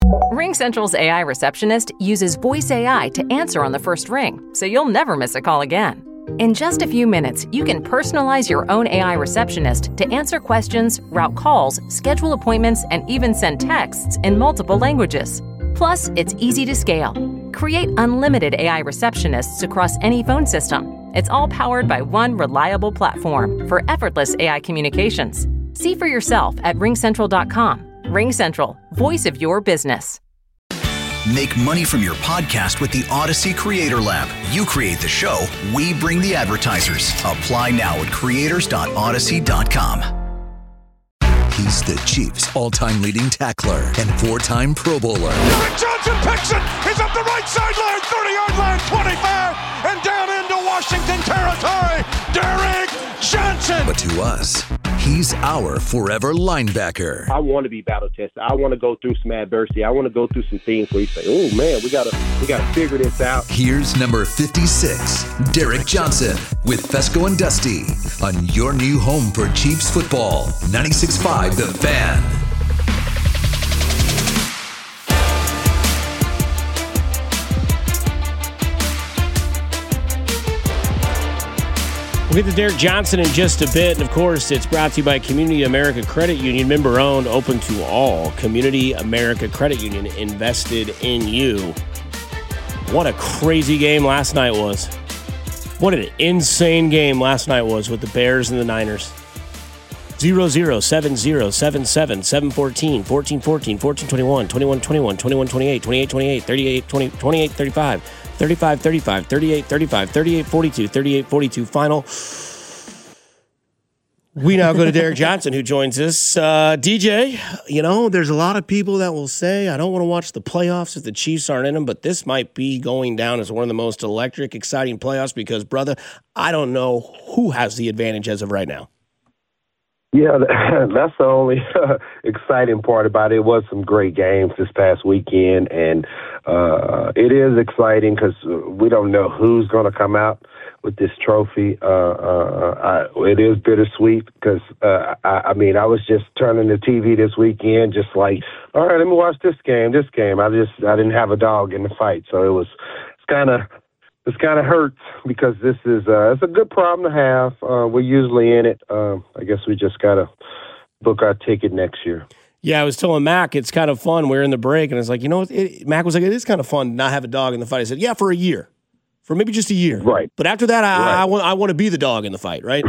RingCentral's AI receptionist uses voice AI to answer on the first ring, so you'll never miss a call again. In just a few minutes, you can personalize your own AI receptionist to answer questions, route calls, schedule appointments, and even send texts in multiple languages. Plus, it's easy to scale. Create unlimited AI receptionists across any phone system. It's all powered by one reliable platform for effortless AI communications. See for yourself at ringcentral.com. RingCentral, voice of your business. Make money from your podcast with the Odyssey Creator Lab. You create the show, we bring the advertisers. Apply now at creators.odyssey.com. He's the Chiefs' all-time leading tackler and four-time Pro Bowler. Derek Johnson picks it. He's up the right sideline, 30-yard line, 25, and down into Washington territory. Derek Johnson. But to us, he's our forever linebacker. I want to be battle tested. I want to go through some adversity. I want to go through some things where you say, "Oh man, we gotta figure this out." Here's number 56, Derek Johnson, with Fesco and Dusty on your new home for Chiefs football, 96.5 The Fan. We'll get to Derek Johnson in just a bit. And, of course, it's brought to you by Community America Credit Union. Member-owned, open to all. Community America Credit Union, invested in you. What a crazy game last night was. What an insane game last night was with the Bears and the Niners. 0-0, 7-0, 7-7, 7-14, 14-14, 14-21, 21-21, 21-28, 28-28, 38-20, 28-35. 35-35, 38-35, 38-42, 38-42 final. We now go to Derek Johnson, who joins us. DJ, you know, there's a lot of people that will say, I don't want to watch the playoffs if the Chiefs aren't in them, but this might be going down as one of the most electric, exciting playoffs because, brother, I don't know who has the advantage as of right now. Yeah, that's the only exciting part about it. It was some great games this past weekend, and it is exciting because we don't know who's going to come out with this trophy. It is bittersweet because, I was just turning the TV this weekend, just like, all right, let me watch this game. I didn't have a dog in the fight, so it's kind of hurts because this is it's a good problem to have. We're usually in it. I guess we just got to book our ticket next year. Yeah, I was telling Mac it's kind of fun. We're in the break, and it's like, you know, Mac was like, it is kind of fun to not have a dog in the fight. I said, yeah, for a year. For maybe just a year. Right. But after that, I want to be the dog in the fight, right?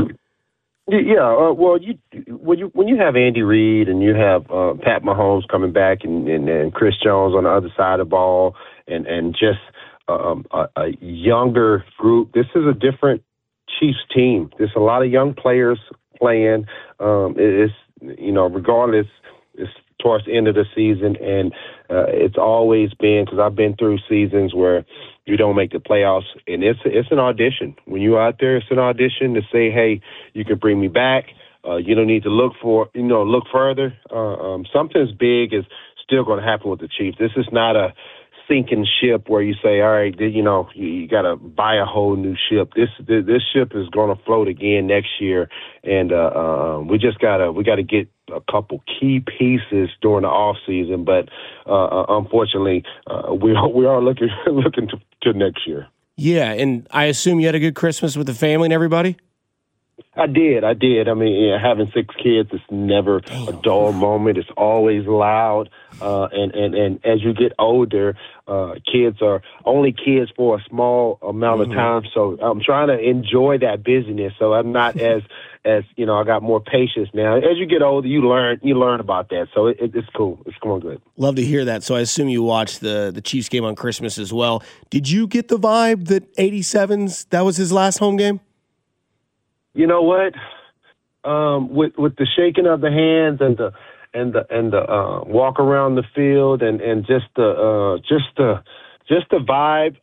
Yeah, well, when you have Andy Reid and you have Pat Mahomes coming back and Chris Jones on the other side of the ball and just a younger group. This is a different Chiefs team. There's a lot of young players playing. It's, you know, regardless, it's towards the end of the season, and it's always been, because I've been through seasons where you don't make the playoffs, and it's an audition. When you're out there, it's an audition to say, hey, you can bring me back. You don't need to look further. Something big is still going to happen with the Chiefs. This is not a sinking ship where you say, all right, you know, you got to buy a whole new ship. This ship is going to float again next year, and we got to get a couple key pieces during the off season. But unfortunately, we are looking to next year. Yeah, and I assume you had a good Christmas with the family and everybody. I did. I mean, having 6 kids is never a dull moment. It's always loud. And as you get older, kids are only kids for a small amount of time. So I'm trying to enjoy that busyness. So I'm not as you know, I got more patience now. As you get older, you learn about that. So it's cool. It's going good. Love to hear that. So I assume you watched the Chiefs game on Christmas as well. Did you get the vibe that 87's, that was his last home game? You know what? With the shaking of the hands and the walk around the field and just the vibe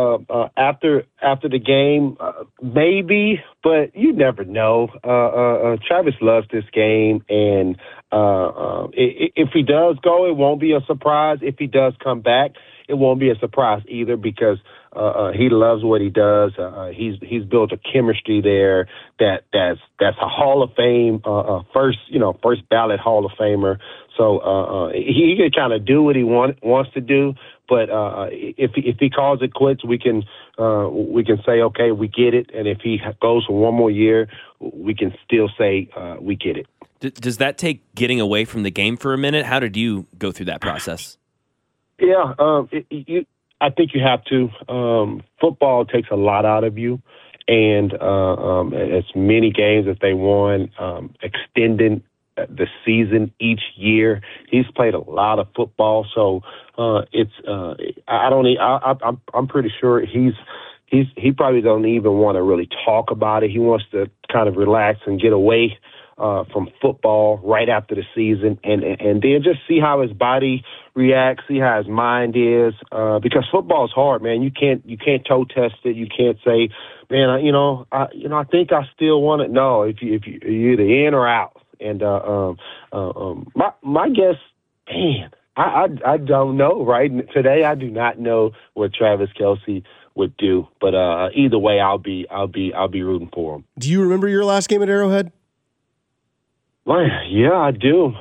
after the game, maybe, but you never know. Travis loves this game, and if he does go, it won't be a surprise. If he does come back, it won't be a surprise either, because He loves what he does. He's built a chemistry there that's a Hall of Fame first ballot Hall of Famer. So he can kind of do what he wants to do. But if he calls it quits, we can say, okay, we get it. And if he goes for one more year, we can still say we get it. Does that take getting away from the game for a minute? How did you go through that process? Yeah, I think you have to. Football takes a lot out of you, and as many games as they won, extending the season each year. He's played a lot of football, so I'm pretty sure he probably don't even want to really talk about it. He wants to kind of relax and get away from football right after the season, and then just see how his body reacts, see how his mind is, because football is hard, man. You can't toe test it. You can't say, man, I think I still want it. No, if you're either in or out. And my guess, man, I don't know. Right today, I do not know what Travis Kelce would do, but either way, I'll be rooting for him. Do you remember your last game at Arrowhead? Well, yeah, I do.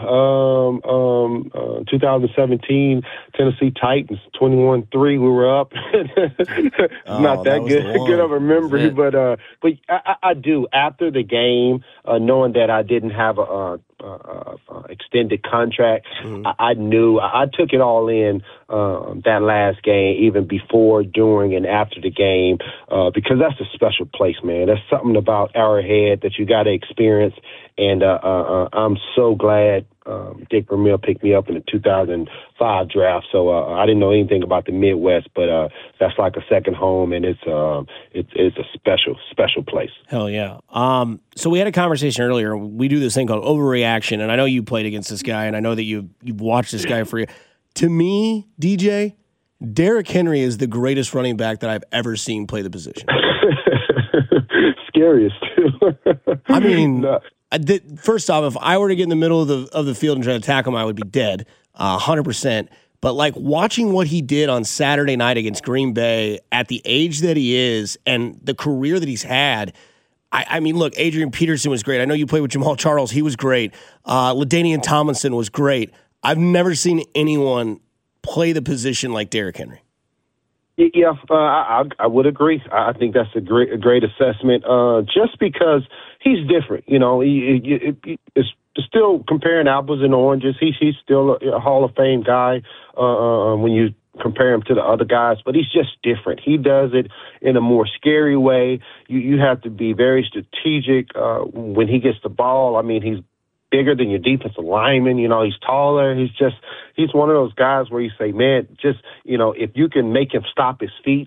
2017 Tennessee Titans 21-3. We were up. Not that good of a memory, but I do. After the game, knowing that I didn't have a extended contract, I knew I took it all in that last game, even before, during, and after the game, because that's a special place, man. That's something about Arrowhead that you got to experience. And I'm so glad Dick Vermeil picked me up in the 2005 draft. So I didn't know anything about the Midwest, but that's like a second home, and it's a special place. Hell yeah. So we had a conversation earlier. We do this thing called overreaction, and I know you played against this guy, and I know that you've watched this guy for you. To me, DJ, Derrick Henry is the greatest running back that I've ever seen play the position. Scariest too. I mean. First off, if I were to get in the middle of the field and try to tackle him, I would be dead, 100%. But like watching what he did on Saturday night against Green Bay at the age that he is and the career that he's had, I mean, look, Adrian Peterson was great. I know you played with Jamal Charles. He was great. LaDainian Tomlinson was great. I've never seen anyone play the position like Derrick Henry. Yeah, I would agree. I think that's a great assessment. Just because he's different, it's still comparing apples and oranges. He's still a Hall of Fame guy when you compare him to the other guys, but he's just different. He does it in a more scary way. You have to be very strategic when he gets the ball. I mean, he's bigger than your defensive lineman. He's taller. He's one of those guys where you say, man, just, if you can make him stop his feet,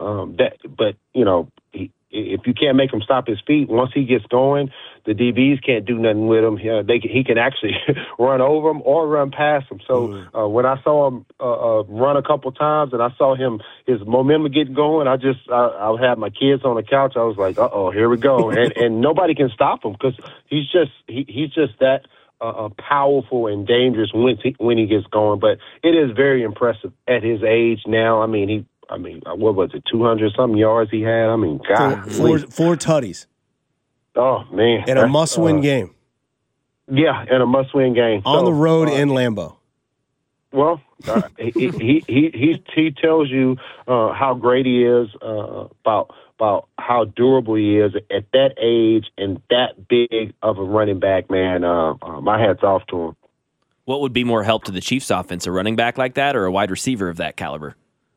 if you can't make him stop his feet, once he gets going, the DBs can't do nothing with him. He can actually run over him or run past him. So when I saw him run a couple times and I saw his momentum get going, I had my kids on the couch. I was like, uh-oh, here we go. and nobody can stop him because he's just that powerful and dangerous when he gets going. But it is very impressive at his age now. I mean, what was it, 200-something yards he had? I mean, God. Four tutties. Oh, man. In a must-win game. Yeah, in a must-win game. On the road in Lambeau. Well, he tells you how great he is, about how durable he is at that age and that big of a running back, man. My hat's off to him. What would be more help to the Chiefs offense, a running back like that or a wide receiver of that caliber?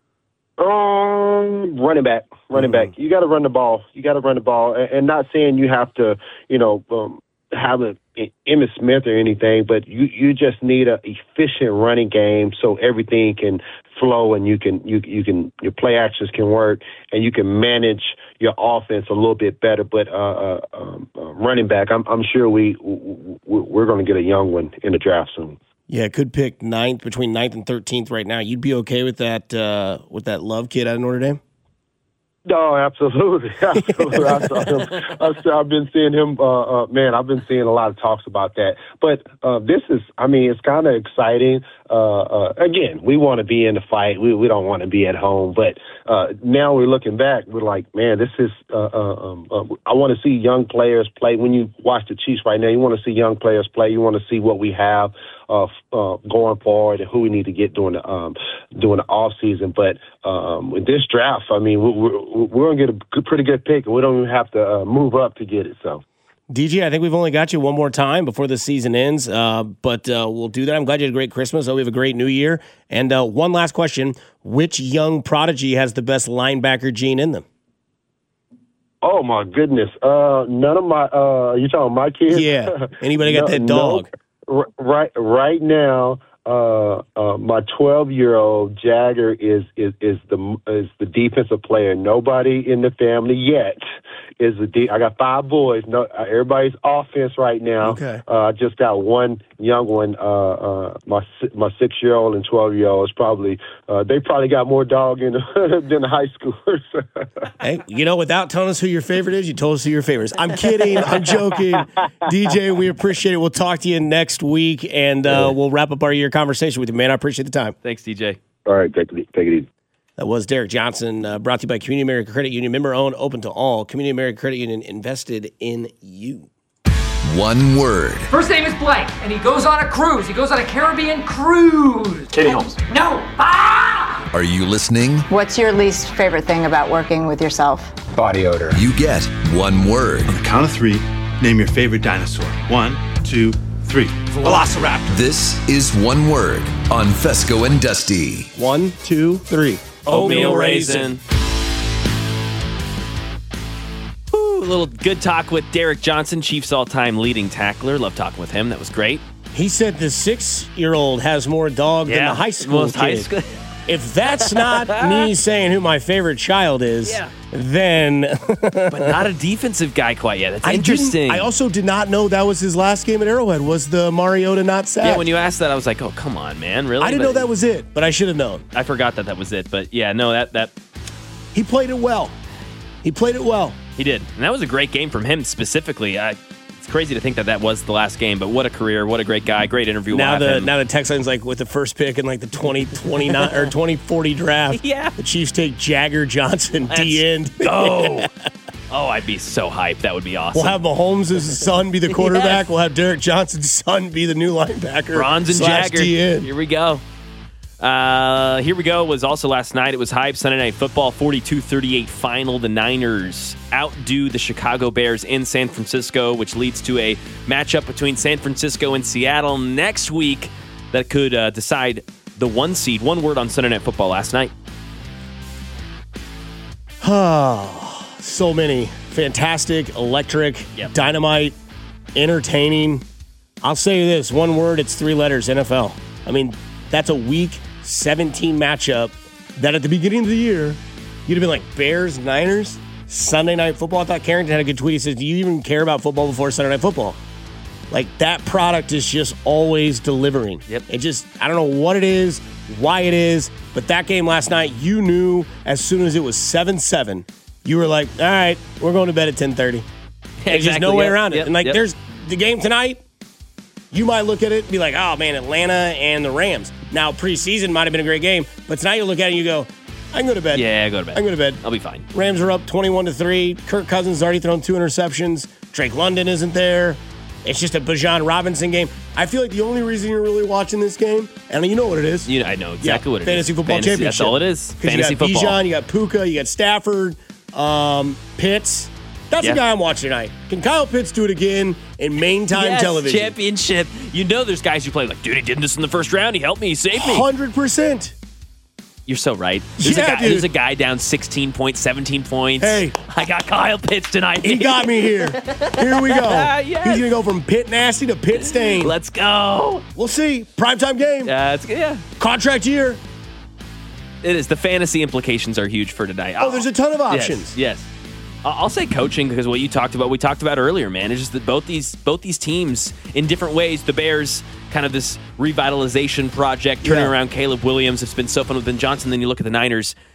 Running back. You got to run the ball. And not saying you have to, have an Emmitt Smith or anything, but you just need a efficient running game so everything can flow and you can your play actions can work and you can manage your offense a little bit better. But running back, I'm sure we're going to get a young one in the draft soon. Yeah, could pick between 9th and 13th right now. You'd be okay with that Love kid out of Notre Dame? No, absolutely. I've been seeing him, I've been seeing a lot of talks about that. But it's kind of exciting. Again, we want to be in the fight. We don't want to be at home. But now we're looking back. We're like, man, this is, I want to see young players play. When you watch the Chiefs right now, you want to see young players play. You want to see what we have going forward and who we need to get during the off season. But with this draft, we're going to get a pretty good pick, and we don't even have to move up to get it. So, DJ, I think we've only got you one more time before the season ends, but we'll do that. I'm glad you had a great Christmas. Hope we have a great New Year. And one last question: which young prodigy has the best linebacker gene in them? Oh my goodness! None of my. You talking my kids? Yeah. Anybody got that dog? No. Right now, my 12-year-old Jagger is the defensive player. Nobody in the family yet is I got 5 boys. No, everybody's offense right now. Okay. I just got one young one. My 6-year-old and 12-year-old is probably they probably got more dog in than the high schoolers. Hey, without telling us who your favorite is, you told us who your favorite is. I'm kidding. I'm joking. DJ, we appreciate it. We'll talk to you next week, and we'll wrap up our year conversation with you, man. I appreciate the time. Thanks, DJ. All right, take it easy. That was Derek Johnson, brought to you by Community America Credit Union, member-owned, open to all. Community America Credit Union, invested in you. One word. First name is blank, and he goes on a cruise. He goes on a Caribbean cruise. Katie Holmes. No. Ah! Are you listening? What's your least favorite thing about working with yourself? Body odor. You get one word. On the count of 3, name your favorite dinosaur. 1, 2, 3. Velociraptor. This is One Word on Fesco and Dusty. 1, 2, 3. Oatmeal raisin. Ooh, a little good talk with Derek Johnson, Chiefs all-time leading tackler. Love talking with him. That was great. He said the 6-year-old has more dog than the high school kid. High school. If that's not me saying who my favorite child is, then... But not a defensive guy quite yet. That's interesting. I also did not know that was his last game at Arrowhead, was the Mariota not sacked. Yeah, when you asked that, I was like, oh, come on, man. Really? I didn't know that was it, but I should have known. I forgot that was it. But, yeah, no, that... He played it well. He did. And that was a great game from him specifically. It's crazy to think that was the last game, but what a career, what a great guy, great interview. Now the Texans, like with the first pick in like the 2029 or 2040 draft, the Chiefs take Jagger Johnson, D-end. Go! Oh, I'd be so hyped. That would be awesome. We'll have Mahomes' son be the quarterback. Yes. We'll have Derek Johnson's son be the new linebacker. Bronze and Jagger. D-end. Here we go. Here we go was also last night. It was hype. Sunday Night Football, 42-38 final. The Niners outdo the Chicago Bears in San Francisco, which leads to a matchup between San Francisco and Seattle next week that could decide the 1 seed. One word on Sunday Night Football last night. So many. Fantastic, electric, dynamite, entertaining. I'll say this, one word, it's 3 letters, NFL. I mean, that's a week 17 matchup that at the beginning of the year, you'd have been like Bears, Niners, Sunday Night Football. I thought Carrington had a good tweet. He says, do you even care about football before Sunday Night Football? Like, that product is just always delivering. Yep. It just, I don't know what it is, why it is, but that game last night, you knew as soon as it was 7-7, you were like, all right, we're going to bed at 10:30. There's just no way around it. And like, there's the game tonight, you might look at it and be like, oh, man, Atlanta and the Rams. Now, preseason might have been a great game, but tonight you look at it and you go, I can go to bed. Yeah, go to bed. I can go to bed. I'll be fine. Rams are up 21-3. Kirk Cousins has already thrown 2 interceptions. Drake London isn't there. It's just a Bijan Robinson game. I feel like the only reason you're really watching this game, and you know what it is. I know exactly what it is. Fantasy football championship. That's all it is. Fantasy football. You got Bijan, you got Puka, you got Stafford, Pitts. That's the guy I'm watching tonight. Can Kyle Pitts do it again in main time television? Championship. You know there's guys who play like, dude, he did this in the first round. He helped me. He saved me. 100%. You're so right. There's a guy down 16 points, 17 points. Hey. I got Kyle Pitts tonight. He got me here. Here we go. Yes. He's going to go from Pitt nasty to Pitt stain. Let's go. We'll see. Primetime game. It's good. Yeah. Contract year. It is. The fantasy implications are huge for tonight. Oh, there's a ton of options. Yes. I'll say coaching because what you talked about, we talked about earlier, man. It's just that both these teams in different ways. The Bears, kind of this revitalization project, turning around Caleb Williams. It's been so fun with Ben Johnson. Then you look at the Niners.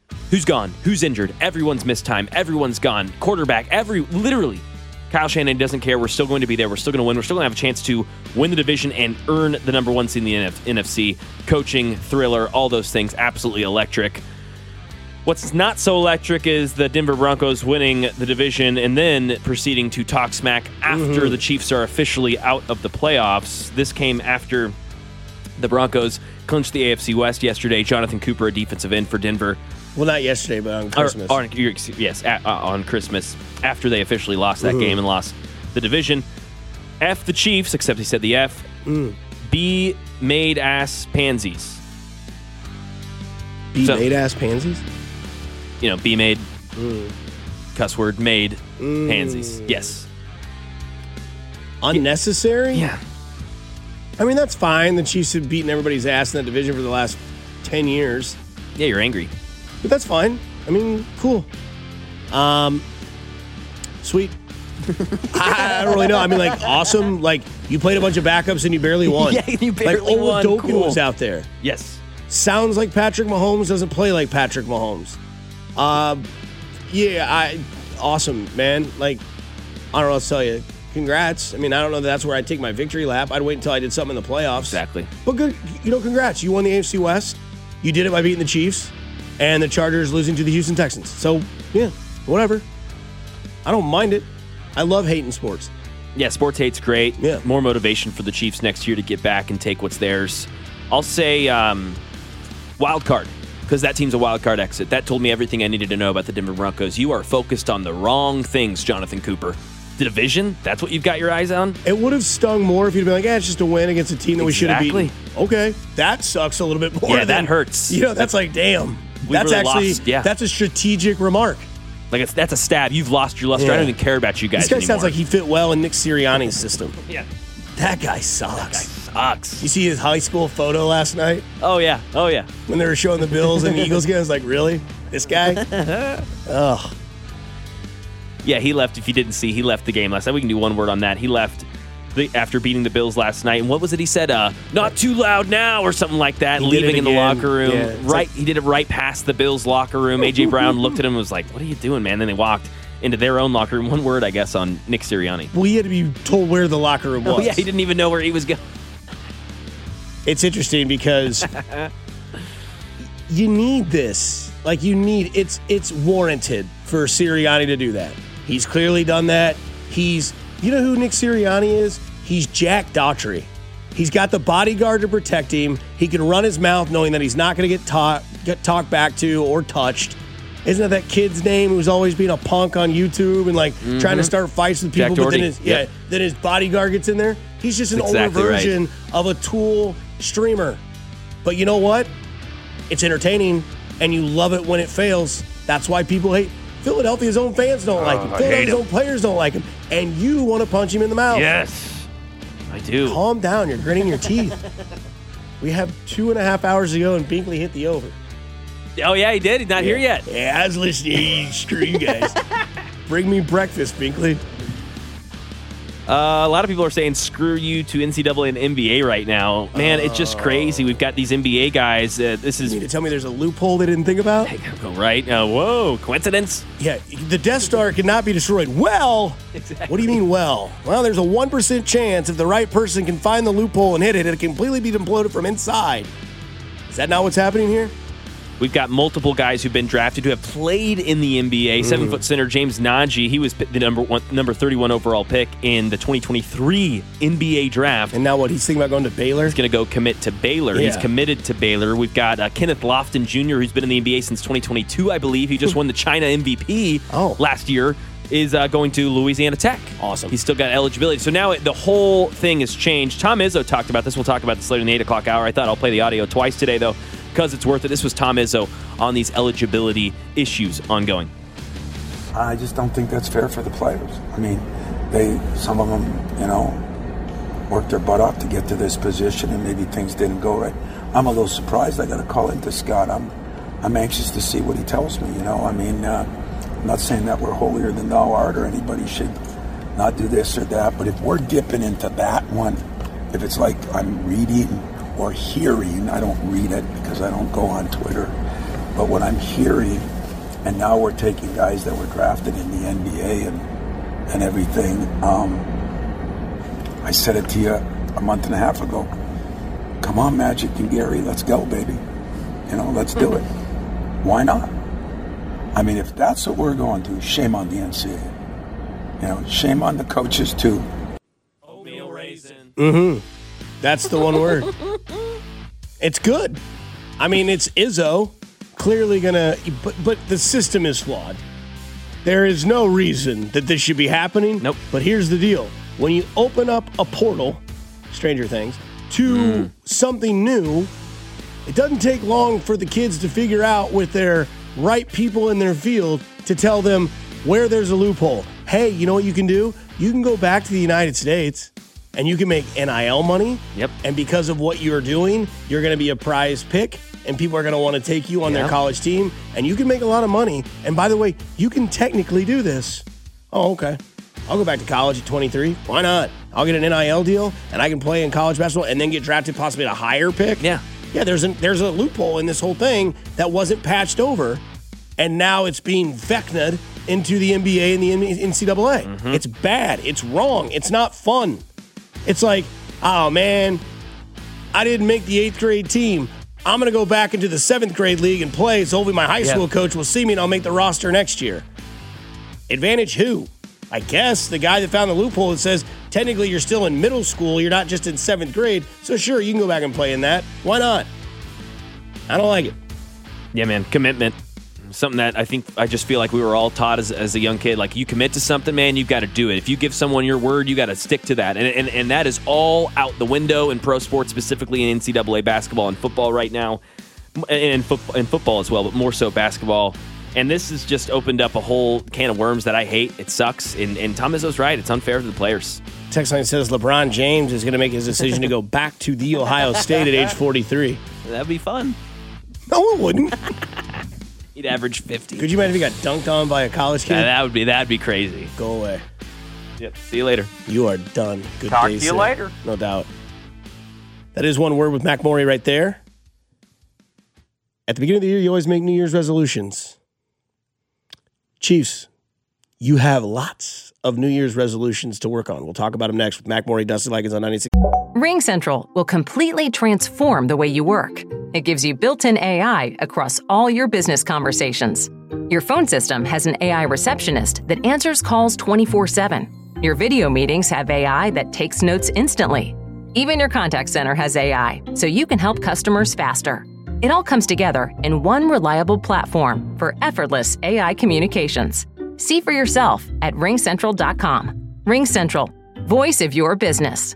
Who's gone? Who's injured? Everyone's missed time. Everyone's gone. Quarterback, literally. Kyle Shanahan doesn't care. We're still going to be there. We're still going to win. We're still going to have a chance to win the division and earn the number one seed in the NFC. Coaching, thriller, all those things, absolutely electric. What's not so electric is the Denver Broncos winning the division and then proceeding to talk smack after the Chiefs are officially out of the playoffs. This came after the Broncos clinched the AFC West yesterday. Jonathan Cooper, a defensive end for Denver. Well, not yesterday, but on Christmas. On Christmas, after they officially lost that game and lost the division. F the Chiefs, except he said the F. B made ass pansies. Made ass pansies? B made, cuss word, made pansies. Yes. Unnecessary? Yeah. I mean, that's fine. The Chiefs have beaten everybody's ass in that division for the last 10 years. Yeah, you're angry. But that's fine. I mean, cool. Sweet. I don't really know. I mean, awesome. You played a bunch of backups and you barely won. Yeah, you barely won. Oladokun was out there. Yes. Sounds like Patrick Mahomes, doesn't play like Patrick Mahomes. Awesome, man. I don't know what to tell you. Congrats. I mean, I don't know that that's where I'd take my victory lap. I'd wait until I did something in the playoffs. Exactly. But good, congrats. You won the AFC West. You did it by beating the Chiefs and the Chargers losing to the Houston Texans. So, yeah, whatever. I don't mind it. I love hating sports. Yeah, sports hate's great. Yeah. More motivation for the Chiefs next year to get back and take what's theirs. I'll say wild card, because that team's a wild card exit. That told me everything I needed to know about the Denver Broncos. You are focused on the wrong things, Jonathan Cooper. The division, that's what you've got your eyes on? It would have stung more if you'd been like, it's just a win against a team that we should have beaten. Okay, that sucks a little bit more. Yeah, that hurts. That's damn. That's really actually, lost, yeah. That's a strategic remark. That's a stab. You've lost your luster. Yeah. I don't even care about you guys This guy anymore. sounds like he fit well in Nick Sirianni's system. Yeah. That guy sucks. You see his high school photo last night? Oh, yeah. When they were showing the Bills and the Eagles game, I was like, really? This guy? Ugh. Yeah, he left. If you didn't see, he left the game last night. We can do one word on that. He left after beating the Bills last night. And what was it he said? Not too loud now or something like that. Leaving in the locker room. Yeah, he did it right past the Bills' locker room. A.J. Brown looked at him and was like, what are you doing, man? Then they walked into their own locker room. One word, I guess, on Nick Sirianni. Well, he had to be told where the locker room was. Oh, yeah, he didn't even know where he was going. It's interesting because you need this. It's warranted for Sirianni to do that. He's clearly done that. You know who Nick Sirianni is? He's Jack Daughtry. He's got the bodyguard to protect him. He can run his mouth knowing that he's not going to get talked back to or touched. Isn't that kid's name who's always being a punk on YouTube and trying to start fights with people? Jack but then his bodyguard gets in there. He's just an older version of a Tool streamer. But you know what? It's entertaining, and you love it when it fails. That's why people hate. Philadelphia's own fans don't like him. Philadelphia's own players don't like him. And you want to punch him in the mouth. Yes, I do. Calm down. You're gritting your teeth. We have 2.5 hours to go, and Binkley hit the over. Oh, yeah, he did? He's not here yet. Yeah, I was listening. Screw you guys. Bring me breakfast, Binkley. A lot of people are saying screw you to NCAA and NBA right now. Man, it's just crazy. We've got these NBA guys. This is. You mean to tell me there's a loophole they didn't think about? Right? Whoa, coincidence? Yeah, the Death Star cannot be destroyed. Well, exactly. What do you mean, well? Well, there's a 1% chance if the right person can find the loophole and hit it, it'll completely be imploded from inside. Is that not what's happening here? We've got multiple guys who've been drafted who have played in the NBA. 7-foot center James Nagy, he was the number 31 overall pick in the 2023 NBA draft. And now what? He's thinking about going to Baylor? He's going to go commit to Baylor. Yeah. He's committed to Baylor. We've got Kenneth Lofton Jr., who's been in the NBA since 2022, I believe. He just won the China MVP last year. Is going to Louisiana Tech. Awesome. He's still got eligibility. So now the whole thing has changed. Tom Izzo talked about this. We'll talk about this later in the 8 o'clock hour. I thought I'll play the audio twice today, though, because it's worth it. This was Tom Izzo on these eligibility issues ongoing. I just don't think that's fair for the players. I mean, some of them, worked their butt off to get to this position, and maybe things didn't go right. I'm a little surprised. I got to call into Scott. I'm anxious to see what he tells me. I'm not saying that we're holier than thou art or anybody should not do this or that, but if we're dipping into that one, if it's like I'm reading or hearing, I don't read it because I don't go on Twitter, But what I'm hearing, and now we're taking guys that were drafted in the NBA and everything. I said it to you a month and a half ago. Come on, Magic and Gary, let's go, baby. Let's do it. Why not? I mean, if that's what we're going to, shame on the NCAA. Shame on the coaches, too. Oatmeal raisin. Mm-hmm. That's the one word. It's good. I mean, it's Izzo. Clearly gonna, but the system is flawed. There is no reason that this should be happening. Nope. But here's the deal. When you open up a portal, Stranger Things, to something new, it doesn't take long for the kids to figure out with their right people in their field to tell them where there's a loophole. Hey, you know what you can do? You can go back to the United States and you can make NIL money. Yep. And because of what you're doing, you're going to be a prize pick and people are going to want to take you on their college team and you can make a lot of money. And by the way, you can technically do this. Oh, okay. I'll go back to college at 23. Why not? I'll get an NIL deal and I can play in college basketball and then get drafted possibly at a higher pick. Yeah. Yeah, there's a loophole in this whole thing that wasn't patched over, and now it's being vecna'd into the NBA and the NCAA. Mm-hmm. It's bad. It's wrong. It's not fun. It's like, oh, man, I didn't make the 8th grade team. I'm going to go back into the 7th grade league and play, so hopefully my high school coach will see me and I'll make the roster next year. Advantage who? I guess the guy that found the loophole that says, technically you're still in middle school, you're not just in 7th grade, so sure, you can go back and play in that. Why not? I don't like it. Yeah, man, commitment. Something that I just feel like we were all taught as a young kid. Like, you commit to something, man, you've got to do it. If you give someone your word, you got to stick to that. And that is all out the window in pro sports, specifically in NCAA basketball and football right now, and in football as well, but more so basketball. And this has just opened up a whole can of worms that I hate. It sucks. And Tom Izzo's right. It's unfair to the players. Text line says LeBron James is going to make his decision to go back to the Ohio State at age 43. That'd be fun. No, it wouldn't. He'd average 50. Could you imagine if he got dunked on by a college kid? That'd be crazy. Go away. Yep. See you later. You are done. Good Talk day, to you sir. later. No doubt. That is one word with Mac Morey right there. At the beginning of the year, you always make New Year's resolutions. Chiefs, you have lots of New Year's resolutions to work on. We'll talk about them next with Mac Morey, Dusty Likens on 96. Ring Central will completely transform the way you work. It gives you built-in AI across all your business conversations. Your phone system has an AI receptionist that answers calls 24/7. Your video meetings have AI that takes notes instantly. Even your contact center has AI, so you can help customers faster. It all comes together in one reliable platform for effortless AI communications. See for yourself at ringcentral.com. RingCentral, voice of your business.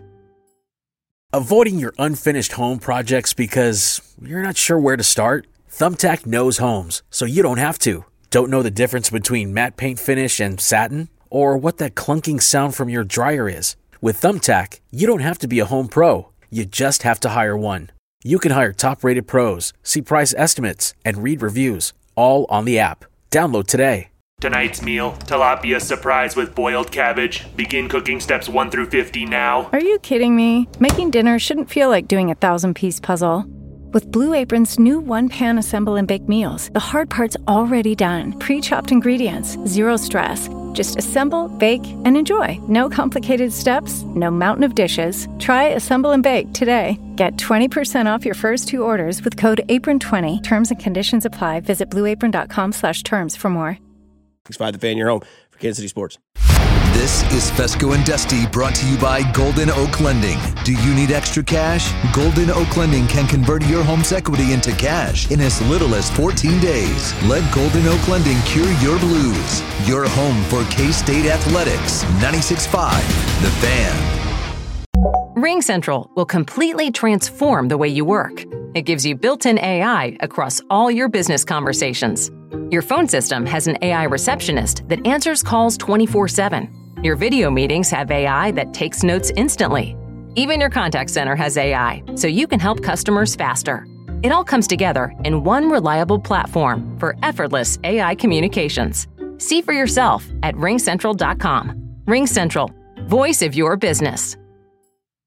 Avoiding your unfinished home projects because you're not sure where to start? Thumbtack knows homes, so you don't have to. Don't know the difference between matte paint finish and satin? Or what that clunking sound from your dryer is? With Thumbtack, you don't have to be a home pro. You just have to hire one. You can hire top-rated pros, see price estimates, and read reviews, all on the app. Download today. Tonight's meal, tilapia surprise with boiled cabbage. Begin cooking steps 1 through 50 now. Are you kidding me? Making dinner shouldn't feel like doing a 1,000-piece puzzle. With Blue Apron's new one-pan assemble and bake meals, the hard part's already done. Pre-chopped ingredients, zero stress. Just assemble, bake, and enjoy. No complicated steps, no mountain of dishes. Try Assemble and Bake today. Get 20% off your first 2 orders with code APRON20. Terms and conditions apply. Visit blueapron.com/terms for more. 6-5 The Fan, your home for Kansas City Sports. This is Fesco and Dusty, brought to you by Golden Oak Lending. Do you need extra cash? Golden Oak Lending can convert your home's equity into cash in as little as 14 days. Let Golden Oak Lending cure your blues. Your home for K-State Athletics. 96.5 The Fan. Ring Central will completely transform the way you work. It gives you built-in AI across all your business conversations. Your phone system has an AI receptionist that answers calls 24/7. Your video meetings have AI that takes notes instantly. Even your contact center has AI, so you can help customers faster. It all comes together in one reliable platform for effortless AI communications. See for yourself at ringcentral.com. RingCentral, voice of your business.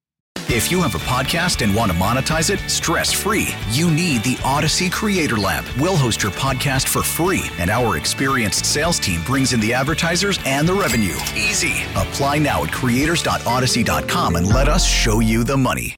If you have a podcast and want to monetize it stress-free, you need the Odyssey Creator Lab. We'll host your podcast for free, and our experienced sales team brings in the advertisers and the revenue. Easy. Apply now at creators.odyssey.com and let us show you the money.